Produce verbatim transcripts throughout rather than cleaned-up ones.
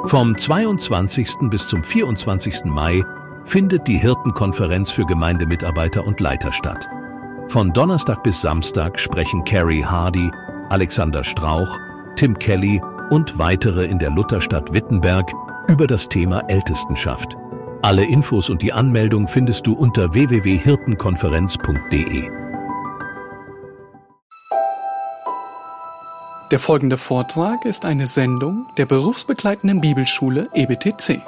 Vom zweiundzwanzigsten bis zum vierundzwanzigsten Mai findet die Hirtenkonferenz für Gemeindemitarbeiter und Leiter statt. Von Donnerstag bis Samstag sprechen Carrie Hardy, Alexander Strauch, Tim Kelly und weitere in der Lutherstadt Wittenberg über das Thema Ältestenschaft. Alle Infos und die Anmeldung findest du unter w w w punkt hirtenkonferenz punkt d e. Der folgende Vortrag ist eine Sendung der berufsbegleitenden Bibelschule E B T C.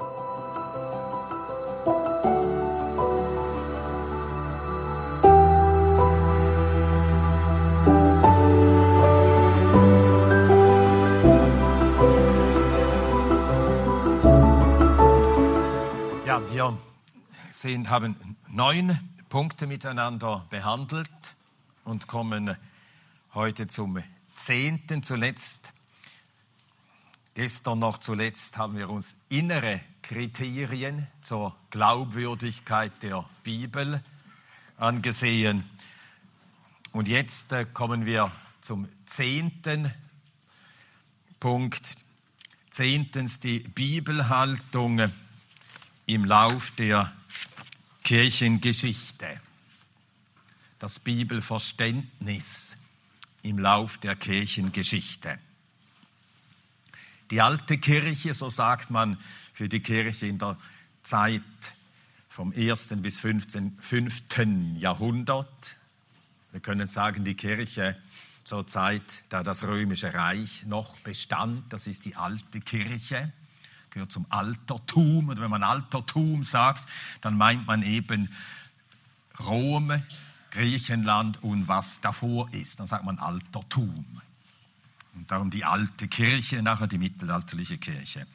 Ja, wir sind, haben neun Punkte miteinander behandelt und kommen heute zum Zehnten zuletzt. Gestern noch zuletzt haben wir uns innere Kriterien zur Glaubwürdigkeit der Bibel angesehen. Und jetzt äh, kommen wir zum zehnten Punkt. Zehntens die Bibelhaltung im Lauf der Kirchengeschichte. Das Bibelverständnis im Lauf der Kirchengeschichte. Die alte Kirche, so sagt man für die Kirche in der Zeit vom ersten bis fünften Jahrhundert. Wir können sagen, die Kirche zur Zeit, da das Römische Reich noch bestand, das ist die alte Kirche, gehört zum Altertum. Und wenn man Altertum sagt, dann meint man eben Rom, Griechenland und was davor ist. Dann sagt man Altertum. Und darum die alte Kirche, nachher die mittelalterliche Kirche.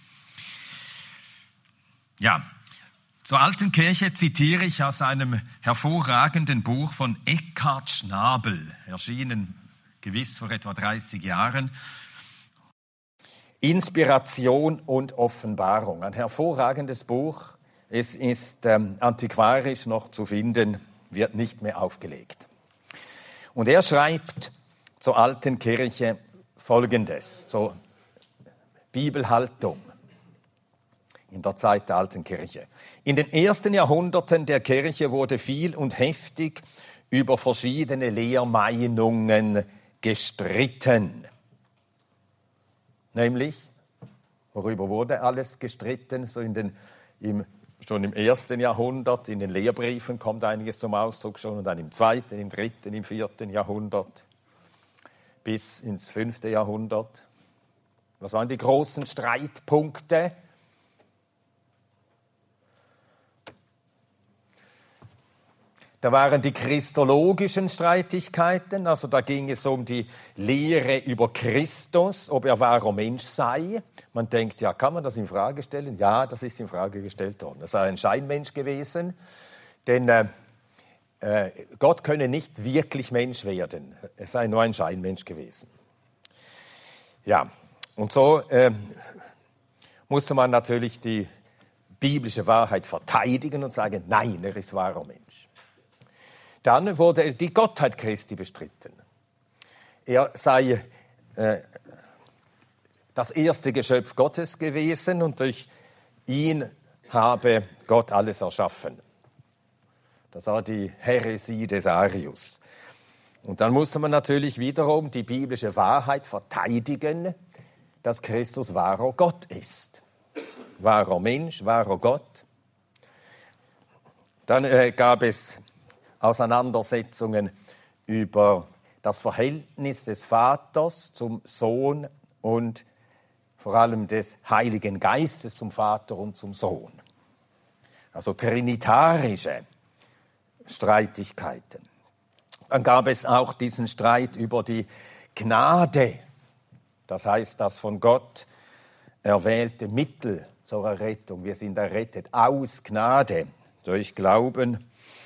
Ja, zur alten Kirche zitiere ich aus einem hervorragenden Buch von Eckhard Schnabel, erschienen gewiss vor etwa dreißig Jahren. Inspiration und Offenbarung. Ein hervorragendes Buch. Es ist ähm, antiquarisch noch zu finden, wird nicht mehr aufgelegt. Und er schreibt zur alten Kirche Folgendes, zur Bibelhaltung in der Zeit der alten Kirche. In den ersten Jahrhunderten der Kirche wurde viel und heftig über verschiedene Lehrmeinungen gestritten. Nämlich, worüber wurde alles gestritten, so in den, im Schon im ersten Jahrhundert, in den Lehrbriefen kommt einiges zum Ausdruck schon, und dann im zweiten, im dritten, im vierten Jahrhundert bis ins fünfte Jahrhundert. Was waren die großen Streitpunkte? Da waren die christologischen Streitigkeiten, also da ging es um die Lehre über Christus, ob er wahrer Mensch sei. Man denkt, ja, kann man das in Frage stellen? Ja, das ist in Frage gestellt worden. Er sei ein Scheinmensch gewesen, denn äh, äh, Gott könne nicht wirklich Mensch werden. Er sei nur ein Scheinmensch gewesen. Ja, und so äh, musste man natürlich die biblische Wahrheit verteidigen und sagen, nein, er ist wahrer Mensch. Dann wurde die Gottheit Christi bestritten. Er sei äh, das erste Geschöpf Gottes gewesen und durch ihn habe Gott alles erschaffen. Das war die Häresie des Arius. Und dann musste man natürlich wiederum die biblische Wahrheit verteidigen, dass Christus wahrer Gott ist. Wahrer Mensch, wahrer Gott. Dann äh, gab es Auseinandersetzungen über das Verhältnis des Vaters zum Sohn und vor allem des Heiligen Geistes zum Vater und zum Sohn. Also trinitarische Streitigkeiten. Dann gab es auch diesen Streit über die Gnade, das heißt das von Gott erwählte Mittel zur Errettung. Wir sind errettet aus Gnade durch Glauben.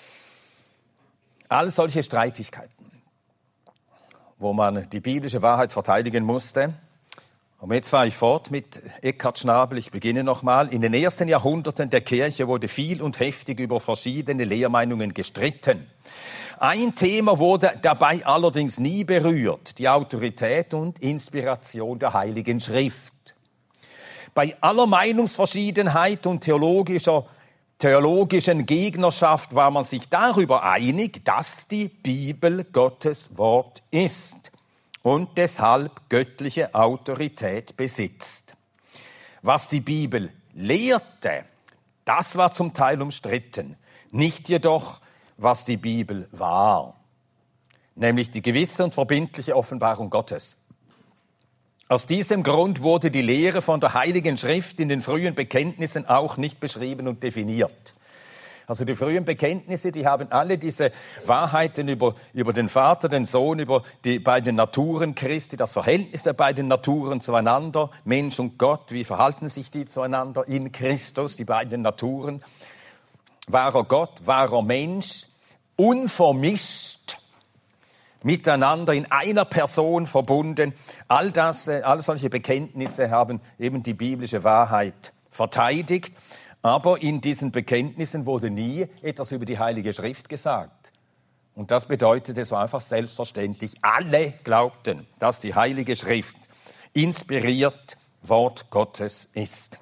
All solche Streitigkeiten, wo man die biblische Wahrheit verteidigen musste. Und jetzt fahre ich fort mit Eckhard Schnabel. Ich beginne nochmal. In den ersten Jahrhunderten der Kirche wurde viel und heftig über verschiedene Lehrmeinungen gestritten. Ein Thema wurde dabei allerdings nie berührt, die Autorität und Inspiration der Heiligen Schrift. bei aller Meinungsverschiedenheit und theologischer, theologischen Gegnerschaft war man sich darüber einig, dass die Bibel Gottes Wort ist und deshalb göttliche Autorität besitzt. Was die Bibel lehrte, das war zum Teil umstritten, nicht jedoch, was die Bibel war, nämlich die gewisse und verbindliche Offenbarung Gottes. Aus diesem Grund wurde die Lehre von der Heiligen Schrift in den frühen Bekenntnissen auch nicht beschrieben und definiert. Also die frühen Bekenntnisse, die haben alle diese Wahrheiten über, über den Vater, den Sohn, über die beiden Naturen Christi, das Verhältnis der beiden Naturen zueinander, Mensch und Gott, wie verhalten sich die zueinander in Christus, die beiden Naturen, wahrer Gott, wahrer Mensch, unvermischt, miteinander in einer Person verbunden. All das, all solche Bekenntnisse haben eben die biblische Wahrheit verteidigt. Aber in diesen Bekenntnissen wurde nie etwas über die Heilige Schrift gesagt. Und das bedeutete so einfach selbstverständlich, alle glaubten, dass die Heilige Schrift inspiriert Wort Gottes ist.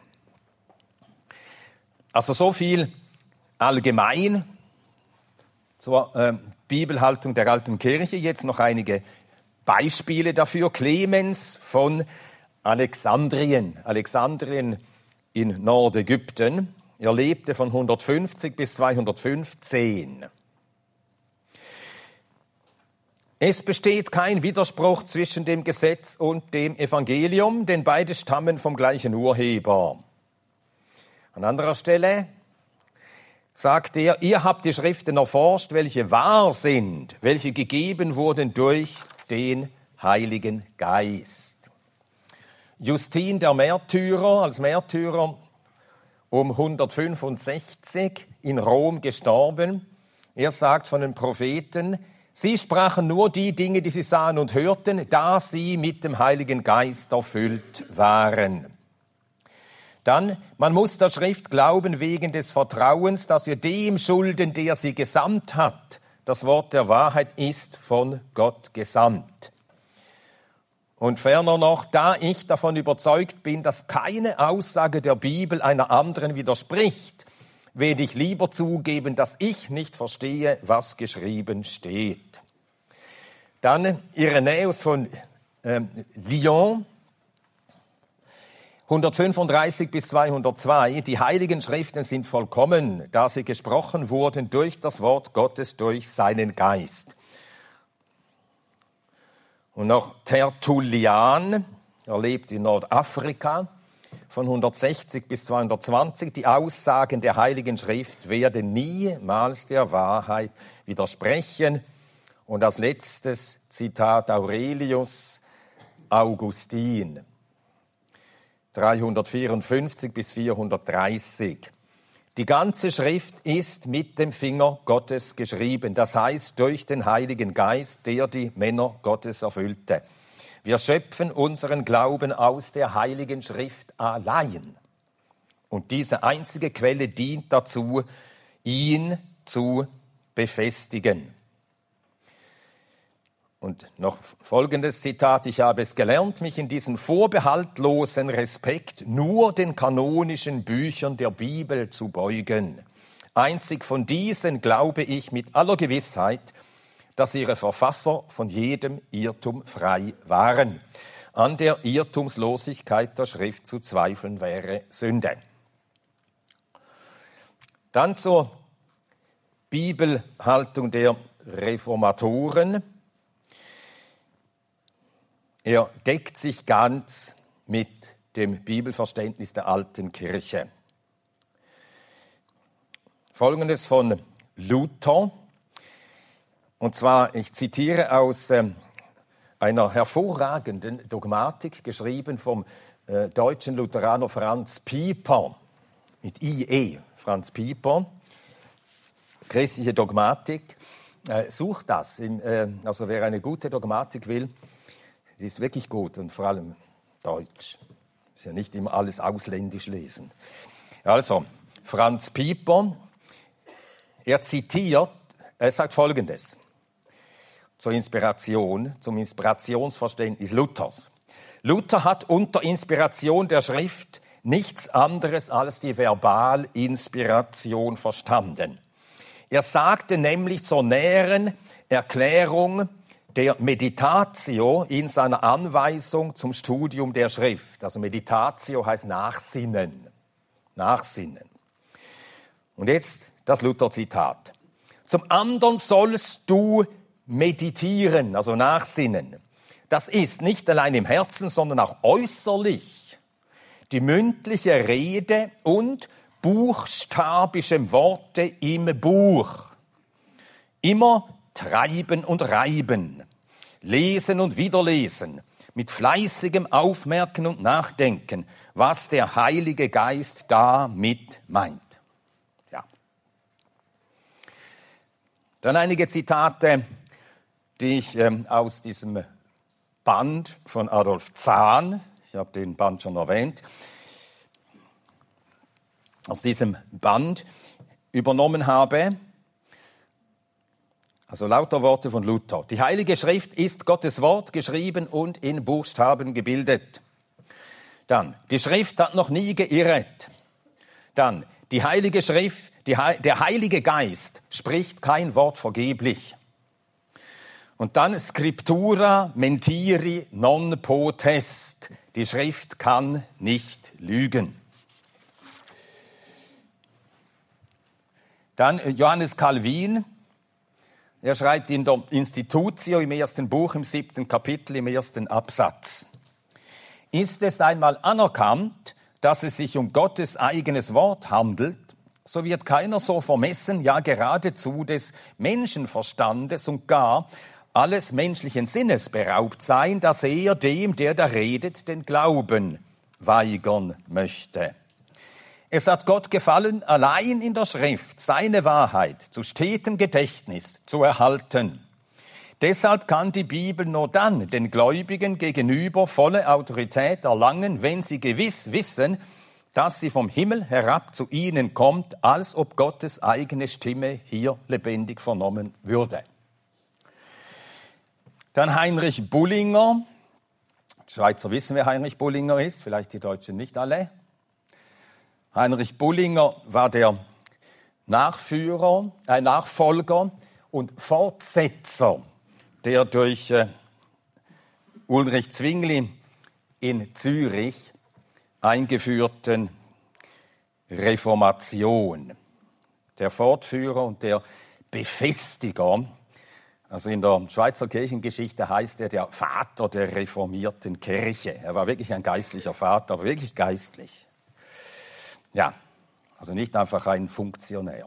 Also so viel allgemein zur äh, Bibelhaltung der alten Kirche. Jetzt noch einige Beispiele dafür. Clemens von Alexandrien. Alexandrien in Nordägypten. Er lebte von hundertfünfzig bis zweihundertfünfzehn. Es besteht kein Widerspruch zwischen dem Gesetz und dem Evangelium, denn beide stammen vom gleichen Urheber. An anderer Stelle sagt er, ihr habt die Schriften erforscht, welche wahr sind, welche gegeben wurden durch den Heiligen Geist. Justin der Märtyrer, als Märtyrer um hundertfünfundsechzig in Rom gestorben. Er sagt von den Propheten, sie sprachen nur die Dinge, die sie sahen und hörten, da sie mit dem Heiligen Geist erfüllt waren. Dann, man muss der Schrift glauben wegen des Vertrauens, dass wir dem schulden, der sie gesandt hat. Das Wort der Wahrheit ist von Gott gesandt. Und ferner noch, da ich davon überzeugt bin, dass keine Aussage der Bibel einer anderen widerspricht, werde ich lieber zugeben, dass ich nicht verstehe, was geschrieben steht. Dann Irenäus von äh, Lyon, hundertfünfunddreißig bis zweihundertzwei, die Heiligen Schriften sind vollkommen, da sie gesprochen wurden durch das Wort Gottes, durch seinen Geist. Und noch Tertullian, er lebt in Nordafrika, von hundertsechzig bis zweihundertzwanzig, die Aussagen der Heiligen Schrift werden niemals der Wahrheit widersprechen. Und als letztes Zitat Aurelius Augustin, dreihundertvierundfünfzig bis vierhundertdreißig. Die ganze Schrift ist mit dem Finger Gottes geschrieben, das heißt durch den Heiligen Geist, der die Männer Gottes erfüllte. Wir schöpfen unseren Glauben aus der Heiligen Schrift allein. Und diese einzige Quelle dient dazu, ihn zu befestigen. Und noch folgendes Zitat, ich habe es gelernt, mich in diesen vorbehaltlosen Respekt nur den kanonischen Büchern der Bibel zu beugen. Einzig von diesen glaube ich mit aller Gewissheit, dass ihre Verfasser von jedem Irrtum frei waren. An der Irrtumslosigkeit der Schrift zu zweifeln wäre Sünde. Dann zur Bibelhaltung der Reformatoren. Er deckt sich ganz mit dem Bibelverständnis der alten Kirche. Folgendes von Luther, und zwar, ich zitiere aus äh, einer hervorragenden Dogmatik, geschrieben vom äh, deutschen Lutheraner Franz Pieper, mit I E, Franz Pieper, christliche Dogmatik. Äh, sucht das, in, äh, also wer eine gute Dogmatik will, sie ist wirklich gut und vor allem deutsch. Ist ja nicht immer alles ausländisch lesen. Also, Franz Pieper, er zitiert, er sagt Folgendes zur Inspiration, zum Inspirationsverständnis Luthers. Luther hat unter Inspiration der Schrift nichts anderes als die Verbalinspiration verstanden. Er sagte nämlich zur näheren Erklärung der Meditatio in seiner Anweisung zum Studium der Schrift. Also Meditatio heißt Nachsinnen. Nachsinnen. Und jetzt das Luther-Zitat. Zum anderen sollst du meditieren, also nachsinnen. Das ist nicht allein im Herzen, sondern auch äußerlich. Die mündliche Rede und buchstabische Worte im Buch. Immer treiben und reiben, lesen und wiederlesen, mit fleißigem Aufmerken und Nachdenken, was der Heilige Geist damit meint. Ja. Dann einige Zitate, die ich ähm, aus diesem Band von Adolf Zahn, ich habe den Band schon erwähnt, aus diesem Band übernommen habe. Also lauter Worte von Luther. Die Heilige Schrift ist Gottes Wort, geschrieben und in Buchstaben gebildet. Dann, die Schrift hat noch nie geirrt. Dann, die Heilige Schrift, die, der Heilige Geist spricht kein Wort vergeblich. Und dann Scriptura mentiri non potest. Die Schrift kann nicht lügen. Dann Johannes Calvin. Er schreibt in der Institutio im ersten Buch, im siebten Kapitel, im ersten Absatz. Ist es einmal anerkannt, dass es sich um Gottes eigenes Wort handelt, so wird keiner so vermessen, ja geradezu des Menschenverstandes und gar alles menschlichen Sinnes beraubt sein, dass er dem, der da redet, den Glauben weigern möchte. Es hat Gott gefallen, allein in der Schrift seine Wahrheit zu stetem Gedächtnis zu erhalten. Deshalb kann die Bibel nur dann den Gläubigen gegenüber volle Autorität erlangen, wenn sie gewiss wissen, dass sie vom Himmel herab zu ihnen kommt, als ob Gottes eigene Stimme hier lebendig vernommen würde. Dann Heinrich Bullinger. Die Schweizer wissen, wer Heinrich Bullinger ist, vielleicht die Deutschen nicht alle. Heinrich Bullinger war der Nachführer, äh, Nachfolger und Fortsetzer der durch äh, Ulrich Zwingli in Zürich eingeführten Reformation. Der Fortführer und der Befestiger. Also in der Schweizer Kirchengeschichte heißt er der Vater der reformierten Kirche. Er war wirklich ein geistlicher Vater, aber wirklich geistlich. Ja, also nicht einfach ein Funktionär.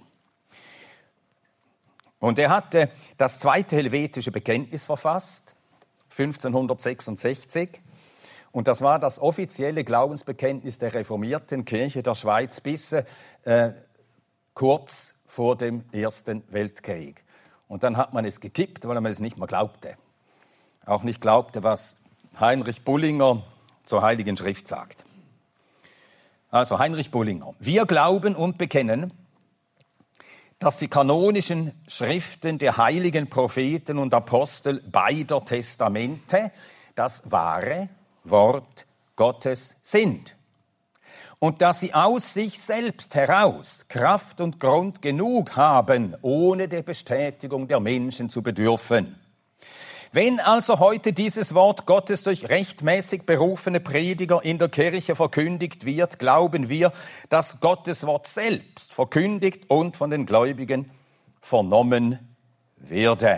Und er hatte das zweite helvetische Bekenntnis verfasst, fünfzehnhundertsechsundsechzig. Und das war das offizielle Glaubensbekenntnis der reformierten Kirche der Schweiz bis äh, kurz vor dem Ersten Weltkrieg. Und dann hat man es gekippt, weil man es nicht mehr glaubte. Auch nicht glaubte, was Heinrich Bullinger zur Heiligen Schrift sagt. Also Heinrich Bullinger. Wir glauben und bekennen, dass die kanonischen Schriften der heiligen Propheten und Apostel beider Testamente das wahre Wort Gottes sind. Und dass sie aus sich selbst heraus Kraft und Grund genug haben, ohne der Bestätigung der Menschen zu bedürfen. Wenn also heute dieses Wort Gottes durch rechtmäßig berufene Prediger in der Kirche verkündigt wird, glauben wir, dass Gottes Wort selbst verkündigt und von den Gläubigen vernommen werde.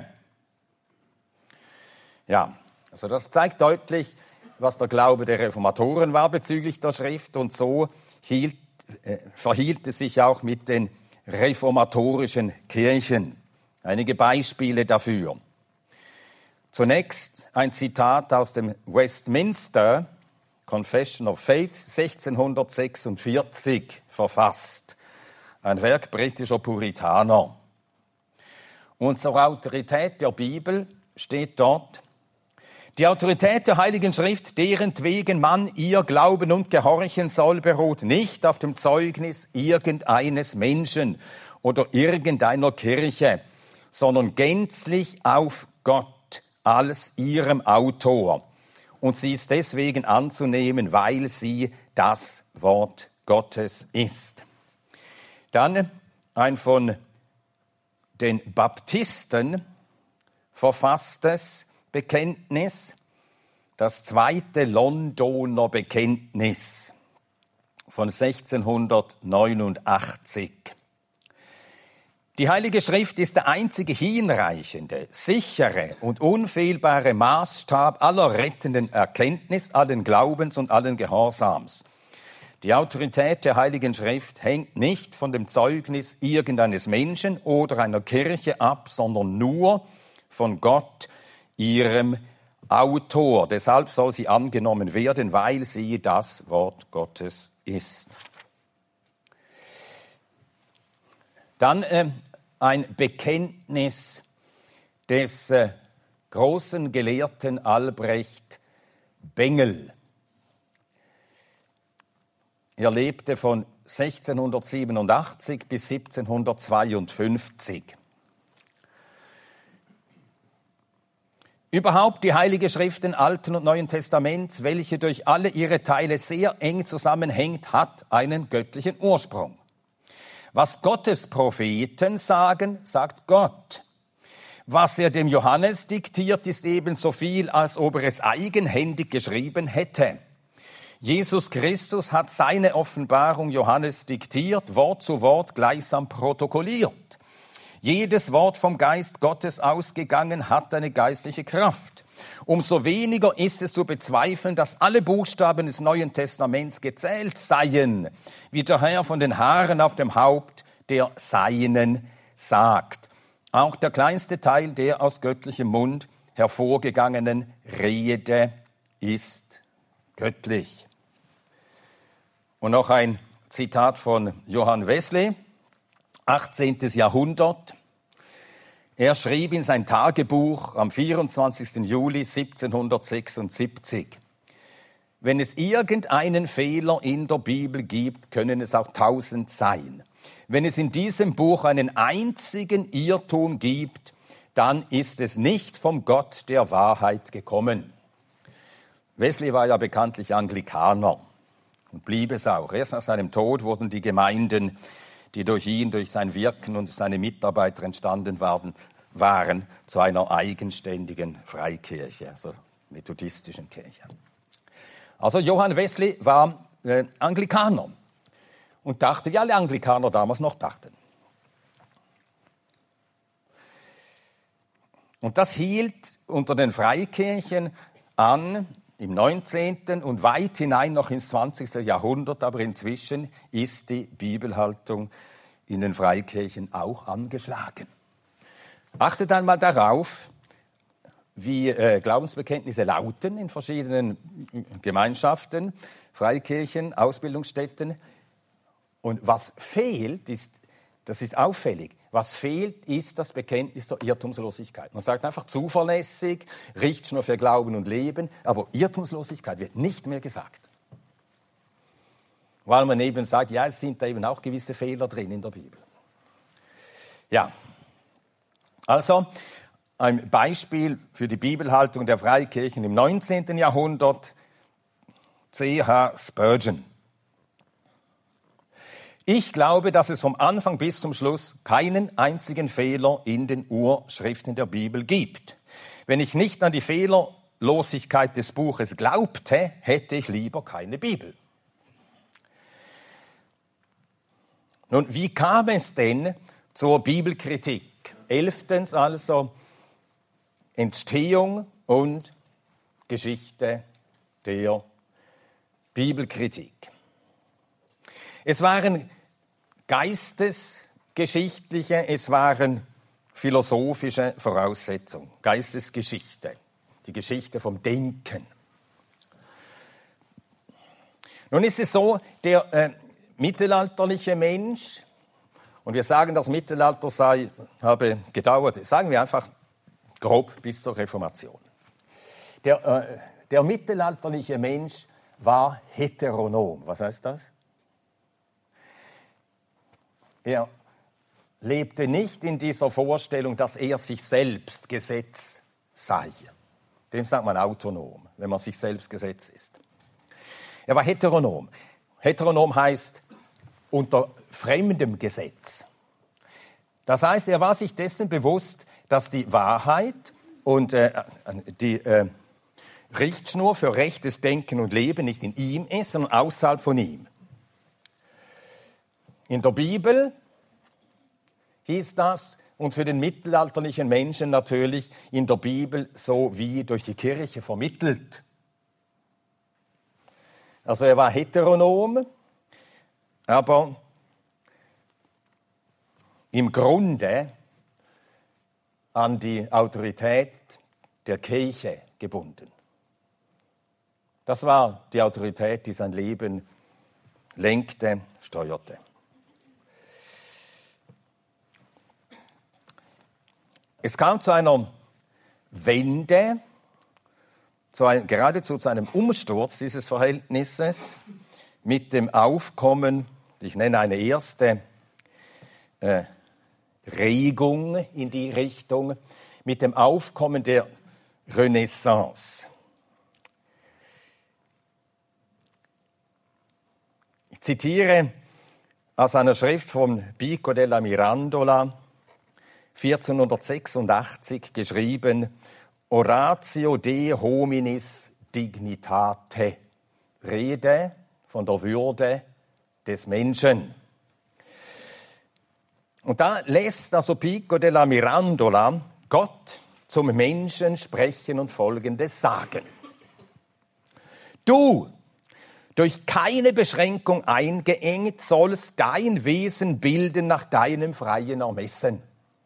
Ja, also das zeigt deutlich, was der Glaube der Reformatoren war bezüglich der Schrift, und so hielt, äh, verhielt es sich auch mit den reformatorischen Kirchen. Einige Beispiele dafür. Zunächst ein Zitat aus dem Westminster Confession of Faith, sechzehnhundertsechsundvierzig verfasst. Ein Werk britischer Puritaner. Und zur Autorität der Bibel steht dort: Die Autorität der Heiligen Schrift, derentwegen man ihr glauben und gehorchen soll, beruht nicht auf dem Zeugnis irgendeines Menschen oder irgendeiner Kirche, sondern gänzlich auf Gott als ihrem Autor. Und sie ist deswegen anzunehmen, weil sie das Wort Gottes ist. Dann ein von den Baptisten verfasstes Bekenntnis, das zweite Londoner Bekenntnis von sechzehnhundertneunundachtzig. Die Heilige Schrift ist der einzige hinreichende, sichere und unfehlbare Maßstab aller rettenden Erkenntnis, allen Glaubens und allen Gehorsams. Die Autorität der Heiligen Schrift hängt nicht von dem Zeugnis irgendeines Menschen oder einer Kirche ab, sondern nur von Gott, ihrem Autor. Deshalb soll sie angenommen werden, weil sie das Wort Gottes ist. Dann äh, ein Bekenntnis des äh, großen Gelehrten Albrecht Bengel. Er lebte von sechzehnhundertsiebenundachtzig bis siebzehnhundertzweiundfünfzig. Überhaupt die Heilige Schrift des Alten und Neuen Testaments, welche durch alle ihre Teile sehr eng zusammenhängt, hat einen göttlichen Ursprung. Was Gottes Propheten sagen, sagt Gott. Was er dem Johannes diktiert, ist ebenso viel, als ob er es eigenhändig geschrieben hätte. Jesus Christus hat seine Offenbarung Johannes diktiert, Wort zu Wort gleichsam protokolliert. Jedes Wort vom Geist Gottes ausgegangen hat eine geistliche Kraft. Umso weniger ist es zu bezweifeln, dass alle Buchstaben des Neuen Testaments gezählt seien, wie der Herr von den Haaren auf dem Haupt der Seinen sagt. Auch der kleinste Teil der aus göttlichem Mund hervorgegangenen Rede ist göttlich. Und noch ein Zitat von Johann Wesley, achtzehnten Jahrhundert. Er schrieb in sein Tagebuch am vierundzwanzigsten Juli siebzehnhundertsechsundsiebzig. Wenn es irgendeinen Fehler in der Bibel gibt, können es auch tausend sein. Wenn es in diesem Buch einen einzigen Irrtum gibt, dann ist es nicht vom Gott der Wahrheit gekommen. Wesley war ja bekanntlich Anglikaner und blieb es auch. Erst nach seinem Tod wurden die Gemeinden, die durch ihn, durch sein Wirken und seine Mitarbeiter entstanden waren, waren zu einer eigenständigen Freikirche, also methodistischen Kirche. Also Johann Wesley war äh, Anglikaner und dachte, wie alle Anglikaner damals noch dachten. Und das hielt unter den Freikirchen an im neunzehnten und weit hinein noch ins zwanzigsten Jahrhundert, aber inzwischen ist die Bibelhaltung in den Freikirchen auch angeschlagen. Achtet einmal darauf, wie äh, Glaubensbekenntnisse lauten in verschiedenen Gemeinschaften, Freikirchen, Ausbildungsstätten. Und was fehlt, ist, das ist auffällig, was fehlt, ist das Bekenntnis der Irrtumslosigkeit. Man sagt einfach zuverlässig, Richtschnur für Glauben und Leben, aber Irrtumslosigkeit wird nicht mehr gesagt. Weil man eben sagt, ja, es sind da eben auch gewisse Fehler drin in der Bibel. Ja, also ein Beispiel für die Bibelhaltung der Freikirchen im neunzehnten Jahrhundert, C H Spurgeon. Ich glaube, dass es vom Anfang bis zum Schluss keinen einzigen Fehler in den Urschriften der Bibel gibt. Wenn ich nicht an die Fehlerlosigkeit des Buches glaubte, hätte ich lieber keine Bibel. Nun, wie kam es denn zur Bibelkritik? Elftens also Entstehung und Geschichte der Bibelkritik. Es waren geistesgeschichtliche, es waren philosophische Voraussetzungen. Geistesgeschichte, die Geschichte vom Denken. Nun ist es so, der äh, mittelalterliche Mensch, und wir sagen, das Mittelalter sei, habe gedauert, sagen wir einfach grob bis zur Reformation. Der, äh, der mittelalterliche Mensch war heteronom. Was heißt das? Er lebte nicht in dieser Vorstellung, dass er sich selbst Gesetz sei. Dem sagt man autonom, wenn man sich selbst Gesetz ist. Er war heteronom. Heteronom heißt unter fremdem Gesetz. Das heißt, er war sich dessen bewusst, dass die Wahrheit und äh, die äh, Richtschnur für rechtes Denken und Leben nicht in ihm ist, sondern außerhalb von ihm. In der Bibel hieß das, und für den mittelalterlichen Menschen natürlich in der Bibel so wie durch die Kirche vermittelt. Also er war heteronom, aber im Grunde an die Autorität der Kirche gebunden. Das war die Autorität, die sein Leben lenkte, steuerte. Es kam zu einer Wende, zu ein, geradezu zu einem Umsturz dieses Verhältnisses mit dem Aufkommen, ich nenne eine erste äh, Regung in die Richtung, mit dem Aufkommen der Renaissance. Ich zitiere aus einer Schrift von Pico della Mirandola, vierzehnhundertsechsundachtzig geschrieben, Oratio de hominis dignitate, Rede von der Würde des Menschen. Und da lässt also Pico della Mirandola Gott zum Menschen sprechen und Folgendes sagen. Du, durch keine Beschränkung eingeengt, sollst dein Wesen bilden nach deinem freien Ermessen.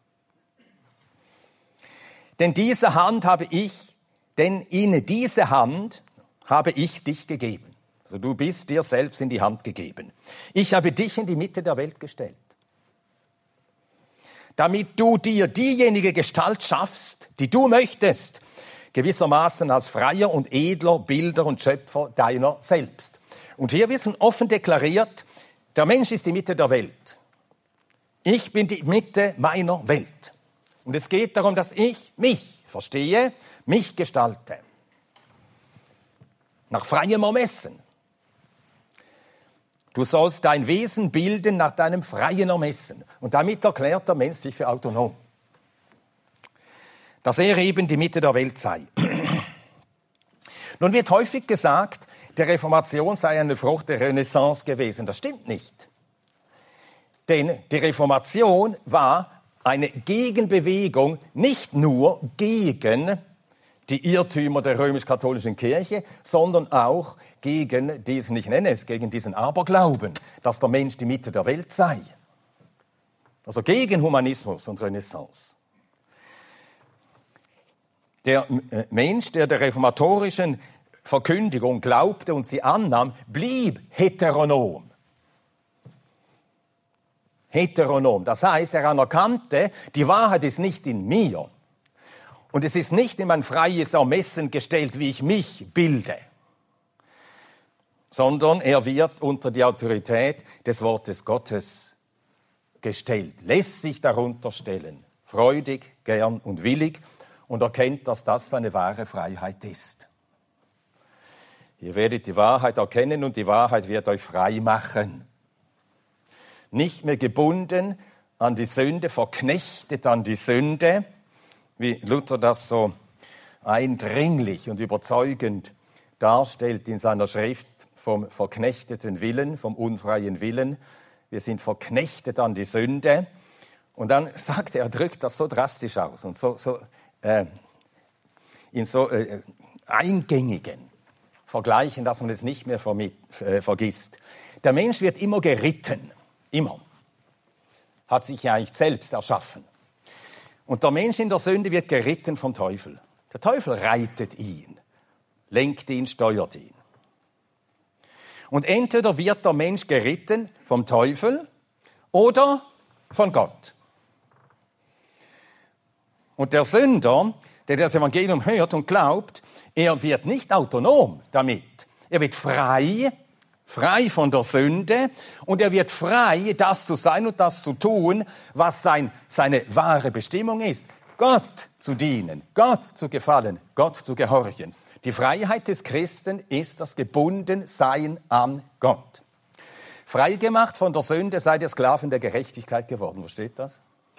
Denn diese Hand habe ich, denn in diese Hand habe ich dich gegeben. Also du bist dir selbst in die Hand gegeben. Ich habe dich in die Mitte der Welt gestellt, damit du dir diejenige Gestalt schaffst, die du möchtest, gewissermaßen als freier und edler Bilder und Schöpfer deiner selbst. Und hier wird offen deklariert, der Mensch ist die Mitte der Welt. Ich bin die Mitte meiner Welt. Und es geht darum, dass ich mich verstehe, mich gestalte. Nach freiem Ermessen. Du sollst dein Wesen bilden nach deinem freien Ermessen. Und damit erklärt der Mensch sich für autonom. Dass er eben die Mitte der Welt sei. Nun wird häufig gesagt, die Reformation sei eine Frucht der Renaissance gewesen. Das stimmt nicht. Denn die Reformation war eine Gegenbewegung nicht nur gegen die Irrtümer der römisch-katholischen Kirche, sondern auch gegen diesen, ich nenne es, gegen diesen Aberglauben, dass der Mensch die Mitte der Welt sei. Also gegen Humanismus und Renaissance. Der Mensch, der der reformatorischen Verkündigung glaubte und sie annahm, blieb heteronom. Heteronom. Das heißt, er anerkannte, die Wahrheit ist nicht in mir. Und es ist nicht in mein freies Ermessen gestellt, wie ich mich bilde. Sondern er wird unter die Autorität des Wortes Gottes gestellt. Lässt sich darunter stellen. Freudig, gern und willig. Und erkennt, dass das seine wahre Freiheit ist. Ihr werdet die Wahrheit erkennen und die Wahrheit wird euch frei machen. Nicht mehr gebunden an die Sünde, verknechtet an die Sünde, wie Luther das so eindringlich und überzeugend darstellt in seiner Schrift vom verknechteten Willen, vom unfreien Willen. Wir sind verknechtet an die Sünde. Und dann sagt er, er drückt das so drastisch aus und so, so äh, in so äh, eingängigen Vergleichen, dass man es nicht mehr vermi- äh, vergisst. Der Mensch wird immer geritten. Immer. Hat sich ja eigentlich selbst erschaffen. Und der Mensch in der Sünde wird geritten vom Teufel. Der Teufel reitet ihn, lenkt ihn, steuert ihn. Und entweder wird der Mensch geritten vom Teufel oder von Gott. Und der Sünder, der das Evangelium hört und glaubt, er wird nicht autonom damit. Er wird frei, frei von der Sünde und er wird frei, das zu sein und das zu tun, was sein, seine wahre Bestimmung ist. Gott zu dienen, Gott zu gefallen, Gott zu gehorchen. Die Freiheit des Christen ist das Gebundensein an Gott. Freigemacht von der Sünde seid ihr Sklaven der Gerechtigkeit geworden. Wo steht das?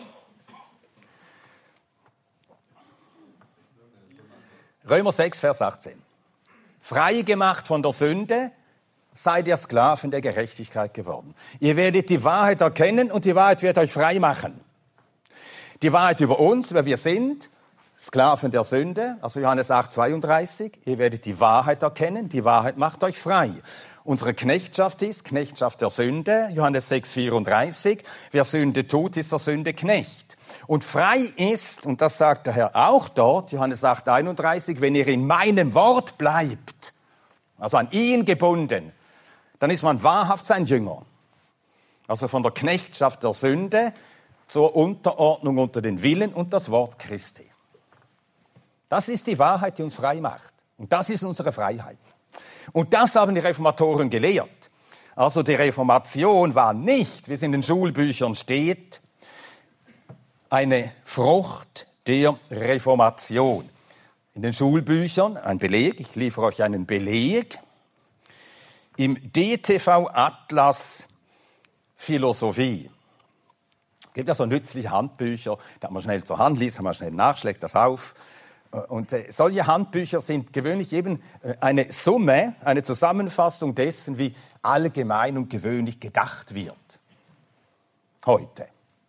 Römer sechs, Vers achtzehn. Freigemacht von der Sünde seid ihr Sklaven der Gerechtigkeit geworden. Ihr werdet die Wahrheit erkennen und die Wahrheit wird euch frei machen. Die Wahrheit über uns, wer wir sind, Sklaven der Sünde, also Johannes acht, zweiunddreißig. Ihr werdet die Wahrheit erkennen, die Wahrheit macht euch frei. Unsere Knechtschaft ist Knechtschaft der Sünde, Johannes sechs, vierunddreißig. Wer Sünde tut, ist der Sünde Knecht. Und frei ist, und das sagt der Herr auch dort, Johannes acht, einunddreißig, wenn ihr in meinem Wort bleibt, also an ihn gebunden, dann ist man wahrhaft sein Jünger. Also von der Knechtschaft der Sünde zur Unterordnung unter den Willen und das Wort Christi. Das ist die Wahrheit, die uns frei macht. Und das ist unsere Freiheit. Und das haben die Reformatoren gelehrt. Also die Reformation war nicht, wie es in den Schulbüchern steht, eine Frucht der Reformation. In den Schulbüchern ein Beleg, ich liefere euch einen Beleg, im D T V-Atlas Philosophie. Es gibt ja so nützliche Handbücher, da man schnell zur Hand liest, man schnell nachschlägt das auf. Und äh, solche Handbücher sind gewöhnlich eben äh, eine Summe, eine Zusammenfassung dessen, wie allgemein und gewöhnlich gedacht wird. Heute.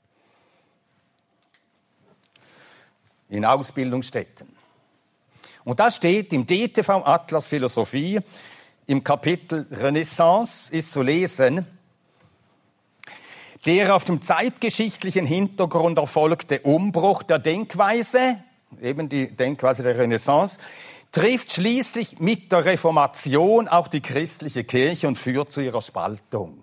In Ausbildungsstätten. Und da steht im D T V-Atlas Philosophie, im Kapitel Renaissance ist zu lesen, der auf dem zeitgeschichtlichen Hintergrund erfolgte Umbruch der Denkweise, eben die Denkweise der Renaissance, trifft schließlich mit der Reformation auch die christliche Kirche und führt zu ihrer Spaltung.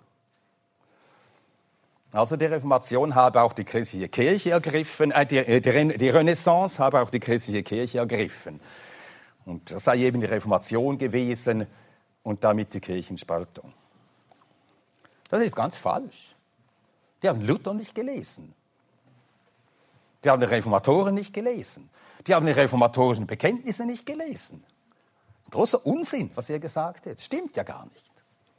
Also die Reformation habe auch die christliche Kirche ergriffen, äh, die, die, die Renaissance habe auch die christliche Kirche ergriffen. Und das sei eben die Reformation gewesen und damit die Kirchenspaltung. Das ist ganz falsch. Die haben Luther nicht gelesen. Die haben die Reformatoren nicht gelesen. Die haben die reformatorischen Bekenntnisse nicht gelesen. Großer Unsinn, was er gesagt hat. Stimmt ja gar nicht.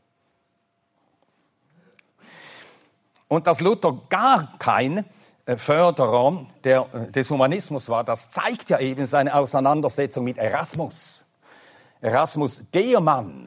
Und dass Luther gar kein Förderer der, des Humanismus war, das zeigt ja eben seine Auseinandersetzung mit Erasmus. Erasmus, der Mann,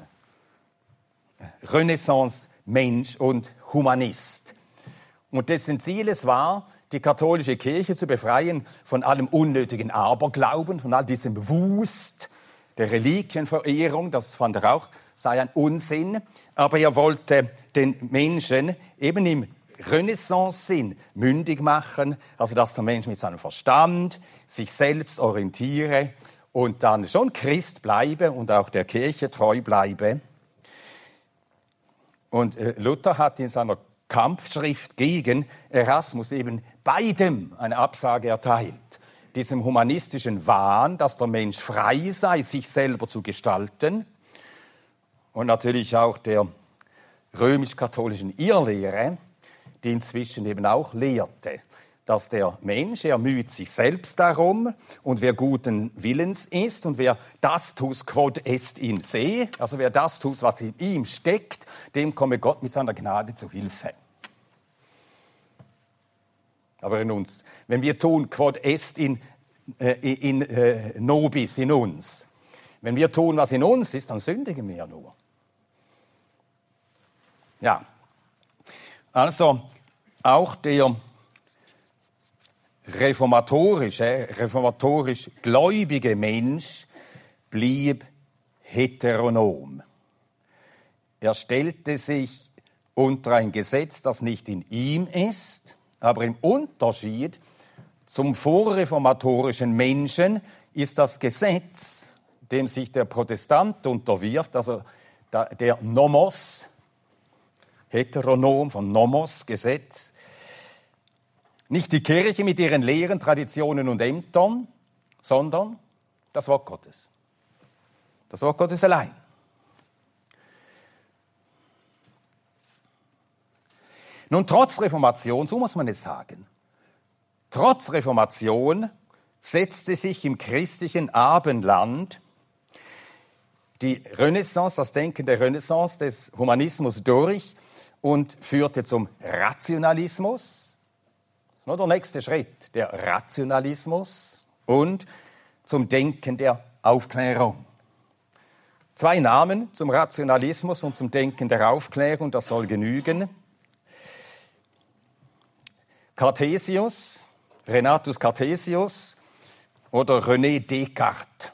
Renaissance-Mensch und Humanist. Und dessen Ziel es war, die katholische Kirche zu befreien von allem unnötigen Aberglauben, von all diesem Wust der Reliquienverehrung, das fand er auch, sei ein Unsinn. Aber er wollte den Menschen eben im Renaissance-Sinn mündig machen, also dass der Mensch mit seinem Verstand sich selbst orientiere und dann schon Christ bleibe und auch der Kirche treu bleibe. Und Luther hat in seiner Kampfschrift gegen Erasmus eben beidem eine Absage erteilt. Diesem humanistischen Wahn, dass der Mensch frei sei, sich selber zu gestalten, und natürlich auch der römisch-katholischen Irrlehre, die inzwischen eben auch lehrte, dass der Mensch, er müht sich selbst darum, und wer guten Willens ist und wer das tut, quod est in se, also wer das tut, was in ihm steckt, dem komme Gott mit seiner Gnade zu Hilfe. Aber in uns, wenn wir tun, quod est in, äh, in äh, nobis, in uns, wenn wir tun, was in uns ist, dann sündigen wir ja nur. Ja, also auch der reformatorische, reformatorisch gläubige Mensch blieb heteronom. Er stellte sich unter ein Gesetz, das nicht in ihm ist, aber im Unterschied zum vorreformatorischen Menschen ist das Gesetz, dem sich der Protestant unterwirft, also der Nomos, heteronom von Nomos, Gesetz, nicht die Kirche mit ihren Lehren, Traditionen und Ämtern, sondern das Wort Gottes. Das Wort Gottes allein. Nun, trotz Reformation, so muss man es sagen, trotz Reformation setzte sich im christlichen Abendland die Renaissance, das Denken der Renaissance, des Humanismus durch und führte zum Rationalismus. Das ist nur der nächste Schritt, der Rationalismus und zum Denken der Aufklärung. Zwei Namen zum Rationalismus und zum Denken der Aufklärung, das soll genügen. Cartesius, Renatus Cartesius oder René Descartes.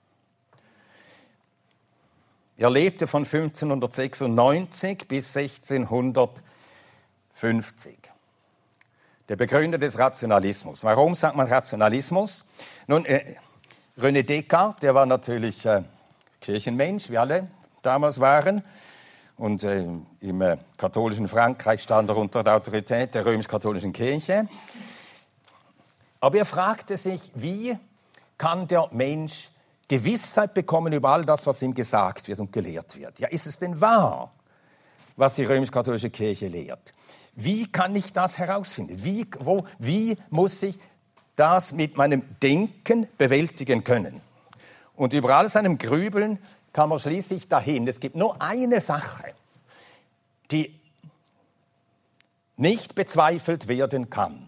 Er lebte von fünfzehnhundertsechsundneunzig bis sechzehnhundertfünfzig. Der Begründer des Rationalismus. Warum sagt man Rationalismus? Nun, äh, René Descartes, der war natürlich äh, Kirchenmensch, wie alle damals waren. Und äh, im äh, katholischen Frankreich stand er unter der Autorität der römisch-katholischen Kirche. Aber er fragte sich, wie kann der Mensch Gewissheit bekommen über all das, was ihm gesagt wird und gelehrt wird? Ja, ist es denn wahr, was die römisch-katholische Kirche lehrt? Wie kann ich das herausfinden? Wie, wo, wie muss ich das mit meinem Denken bewältigen können? Und über all seinem Grübeln kam er schließlich dahin. Es gibt nur eine Sache, die nicht bezweifelt werden kann.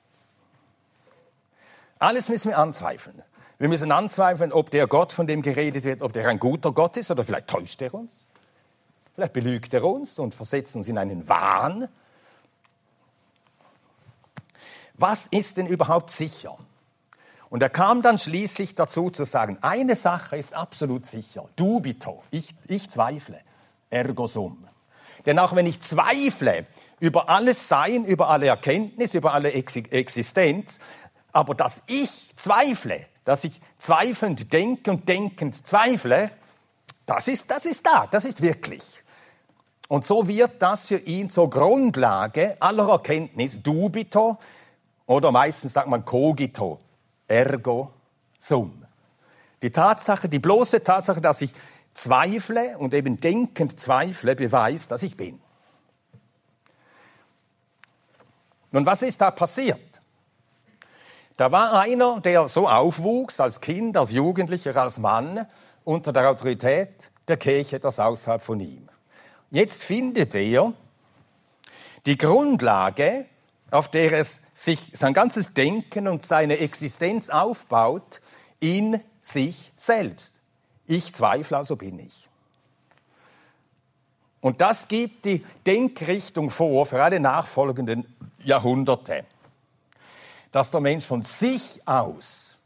Alles müssen wir anzweifeln. Wir müssen anzweifeln, ob der Gott, von dem geredet wird, ob der ein guter Gott ist oder vielleicht täuscht er uns. Vielleicht belügt er uns und versetzt uns in einen Wahn. Was ist denn überhaupt sicher? Und er kam dann schließlich dazu zu sagen, eine Sache ist absolut sicher, dubito, ich, ich zweifle, ergo sum. Denn auch wenn ich zweifle über alles Sein, über alle Erkenntnis, über alle Ex- Existenz, aber dass ich zweifle, dass ich zweifelnd denke und denkend zweifle, das ist, das ist da, das ist wirklich. Und so wird das für ihn zur Grundlage aller Erkenntnis, dubito, oder meistens sagt man cogito, ergo sum. Die Tatsache, die bloße Tatsache, dass ich zweifle und eben denkend zweifle, beweist, dass ich bin. Nun, was ist da passiert? Da war einer, der so aufwuchs, als Kind, als Jugendlicher, als Mann, unter der Autorität der Kirche, etwas außerhalb von ihm. Jetzt findet er die Grundlage, auf der es sich sein ganzes Denken und seine Existenz aufbaut, in sich selbst. Ich zweifle, also bin ich. Und das gibt die Denkrichtung vor für alle nachfolgenden Jahrhunderte, dass der Mensch von sich aus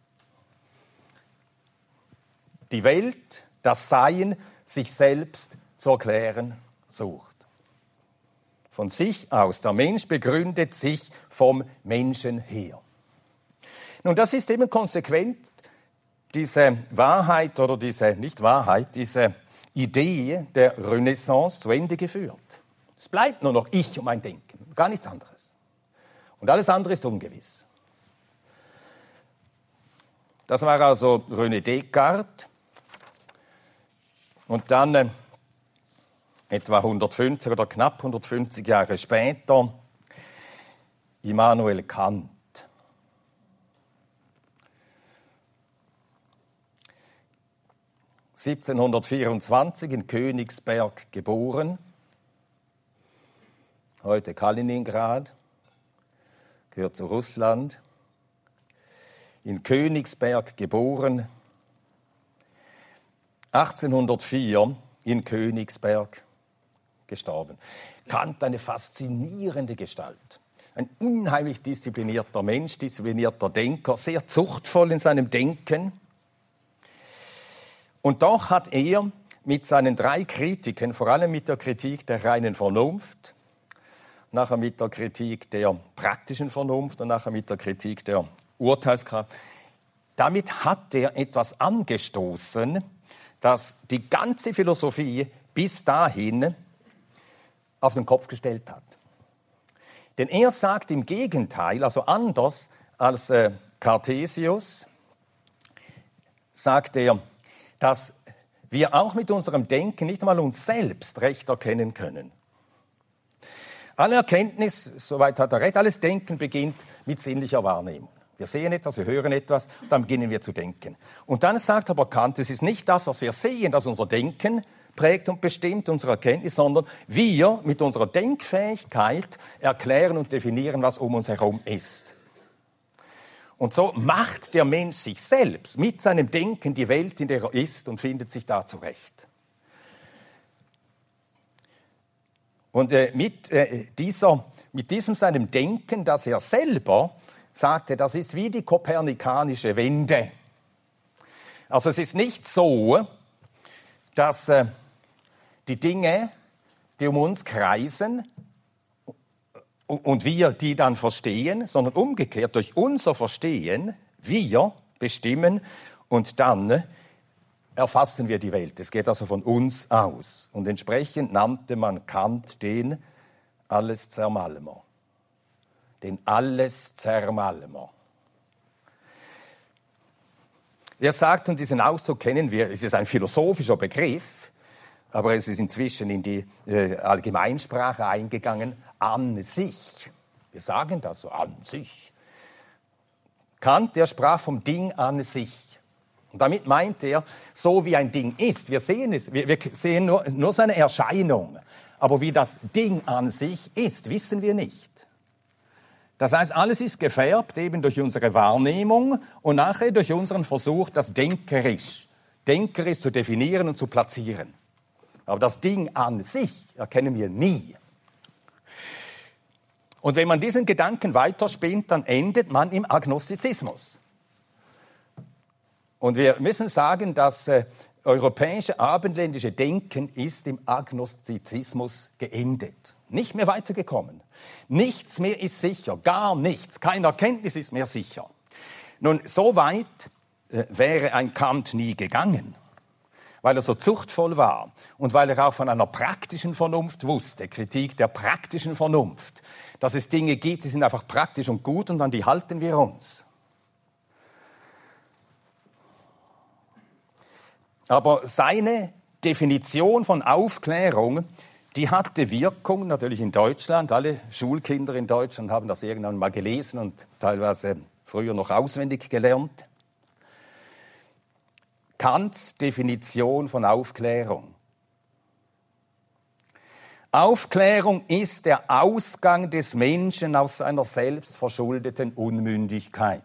die Welt, das Sein, sich selbst zu erklären sucht. Von sich aus. Der Mensch begründet sich vom Menschen her. Nun, das ist eben konsequent diese Wahrheit oder diese, nicht Wahrheit, diese Idee der Renaissance zu Ende geführt. Es bleibt nur noch ich und mein Denken, gar nichts anderes. Und alles andere ist ungewiss. Das war also René Descartes. Und dann äh, etwa hundertfünfzig oder knapp hundertfünfzig Jahre später Immanuel Kant. siebzehnhundertvierundzwanzig in Königsberg geboren, heute Kaliningrad, gehört zu Russland. In Königsberg geboren, achtzehnhundertvier in Königsberg gestorben. Kant, eine faszinierende Gestalt. Ein unheimlich disziplinierter Mensch, disziplinierter Denker, sehr zuchtvoll in seinem Denken. Und doch hat er mit seinen drei Kritiken, vor allem mit der Kritik der reinen Vernunft, nachher mit der Kritik der praktischen Vernunft und nachher mit der Kritik der Urteilskraft, damit hat er etwas angestoßen, das die ganze Philosophie bis dahin auf den Kopf gestellt hat. Denn er sagt im Gegenteil, also anders als äh, Cartesius, sagt er, dass wir auch mit unserem Denken nicht einmal uns selbst recht erkennen können. Alle Erkenntnis, soweit hat er recht, alles Denken beginnt mit sinnlicher Wahrnehmung. Wir sehen etwas, wir hören etwas, dann beginnen wir zu denken. Und dann sagt aber Kant, es ist nicht das, was wir sehen, das unser Denken prägt und bestimmt, unsere Erkenntnis, sondern wir mit unserer Denkfähigkeit erklären und definieren, was um uns herum ist. Und so macht der Mensch sich selbst mit seinem Denken die Welt, in der er ist, und findet sich da zurecht. Und äh, mit, äh, dieser, mit diesem seinem Denken, das er selber sagte, das ist wie die kopernikanische Wende. Also es ist nicht so, dass äh, die Dinge, die um uns kreisen, und wir die dann verstehen, sondern umgekehrt durch unser Verstehen, wir bestimmen und dann erfassen wir die Welt. Es geht also von uns aus. Und entsprechend nannte man Kant den Alleszermalmer. Den Alleszermalmer. Er sagt, und diesen Ausdruck kennen wir, es ist ein philosophischer Begriff, aber es ist inzwischen in die äh, Allgemeinsprache eingegangen, an sich. Wir sagen das so, an sich. Kant, der sprach vom Ding an sich. Und damit meint er, so wie ein Ding ist, wir sehen es, wir, wir sehen nur, nur seine Erscheinung, aber wie das Ding an sich ist, wissen wir nicht. Das heißt, alles ist gefärbt eben durch unsere Wahrnehmung und nachher durch unseren Versuch, das denkerisch, denkerisch zu definieren und zu platzieren. Aber das Ding an sich erkennen wir nie. Und wenn man diesen Gedanken weiterspinnt, dann endet man im Agnostizismus. Und wir müssen sagen, das äh, europäische abendländische Denken ist im Agnostizismus geendet. Nicht mehr weitergekommen. Nichts mehr ist sicher, gar nichts. Keine Erkenntnis ist mehr sicher. Nun, so weit äh, wäre ein Kant nie gegangen, weil er so zuchtvoll war und weil er auch von einer praktischen Vernunft wusste, Kritik der praktischen Vernunft, dass es Dinge gibt, die sind einfach praktisch und gut und an die halten wir uns. Aber seine Definition von Aufklärung, die hatte Wirkung natürlich in Deutschland. Alle Schulkinder in Deutschland haben das irgendwann mal gelesen und teilweise früher noch auswendig gelernt. Kants Definition von Aufklärung. Aufklärung ist der Ausgang des Menschen aus seiner selbstverschuldeten Unmündigkeit.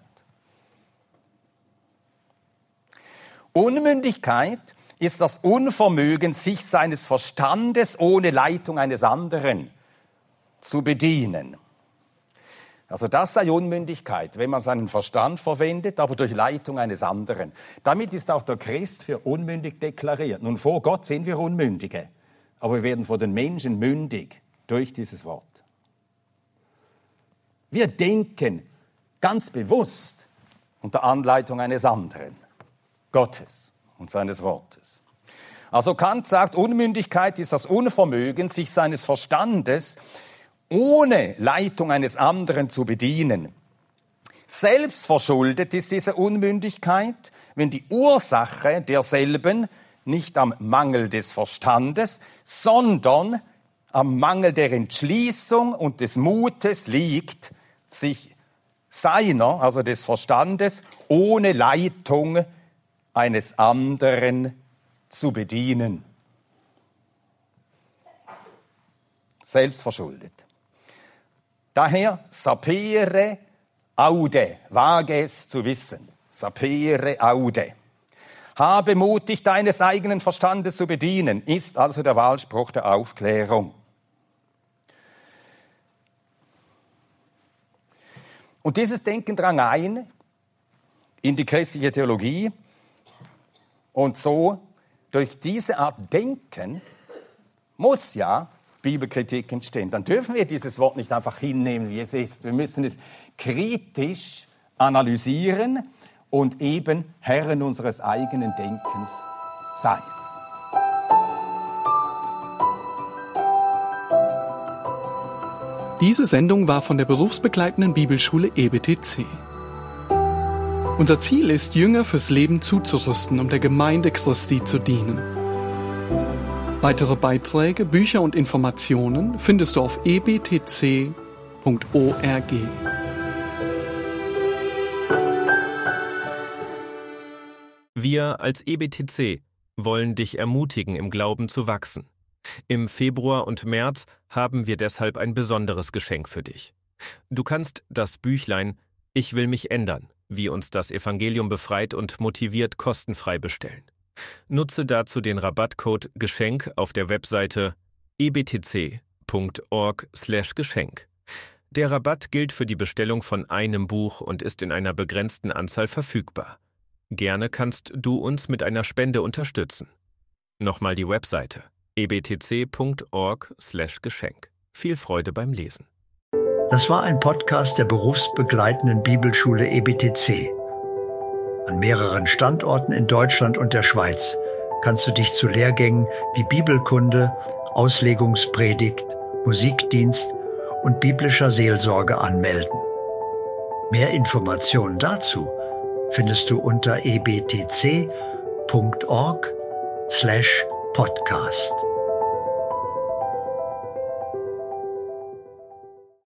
Unmündigkeit ist das Unvermögen, sich seines Verstandes ohne Leitung eines anderen zu bedienen. Also das sei Unmündigkeit, wenn man seinen Verstand verwendet, aber durch Leitung eines anderen. Damit ist auch der Christ für unmündig deklariert. Nun, vor Gott sind wir Unmündige, aber wir werden vor den Menschen mündig durch dieses Wort. Wir denken ganz bewusst unter Anleitung eines anderen, Gottes und seines Wortes. Also Kant sagt, Unmündigkeit ist das Unvermögen, sich seines Verstandes ohne Leitung eines anderen zu bedienen. Selbstverschuldet ist diese Unmündigkeit, wenn die Ursache derselben nicht am Mangel des Verstandes, sondern am Mangel der Entschließung und des Mutes liegt, sich seiner, also des Verstandes, ohne Leitung eines anderen zu bedienen. Selbstverschuldet. Daher sapere aude, wage es zu wissen. Sapere aude. Habe mutig deines eigenen Verstandes zu bedienen, ist also der Wahlspruch der Aufklärung. Und dieses Denken drang ein in die christliche Theologie und so durch diese Art Denken muss ja Bibelkritik entstehen. Dann dürfen wir dieses Wort nicht einfach hinnehmen, wie es ist. Wir müssen es kritisch analysieren und eben Herren unseres eigenen Denkens sein. Diese Sendung war von der berufsbegleitenden Bibelschule E B T C. Unser Ziel ist, Jünger fürs Leben zuzurüsten, um der Gemeinde Christi zu dienen. Weitere Beiträge, Bücher und Informationen findest du auf e b t c punkt org. Wir als E B T C wollen dich ermutigen, im Glauben zu wachsen. Im Februar und März haben wir deshalb ein besonderes Geschenk für dich. Du kannst das Büchlein »Ich will mich ändern«, wie uns das Evangelium befreit und motiviert, kostenfrei bestellen. Nutze dazu den Rabattcode Geschenk auf der Webseite e b t c punkt org slash Geschenk. Der Rabatt gilt für die Bestellung von einem Buch und ist in einer begrenzten Anzahl verfügbar. Gerne kannst du uns mit einer Spende unterstützen. Nochmal die Webseite e b t c punkt org slash Geschenk. Viel Freude beim Lesen. Das war ein Podcast der berufsbegleitenden Bibelschule E B T C. An mehreren Standorten in Deutschland und der Schweiz kannst du dich zu Lehrgängen wie Bibelkunde, Auslegungspredigt, Musikdienst und biblischer Seelsorge anmelden. Mehr Informationen dazu findest du unter e b t c punkt org slash podcast.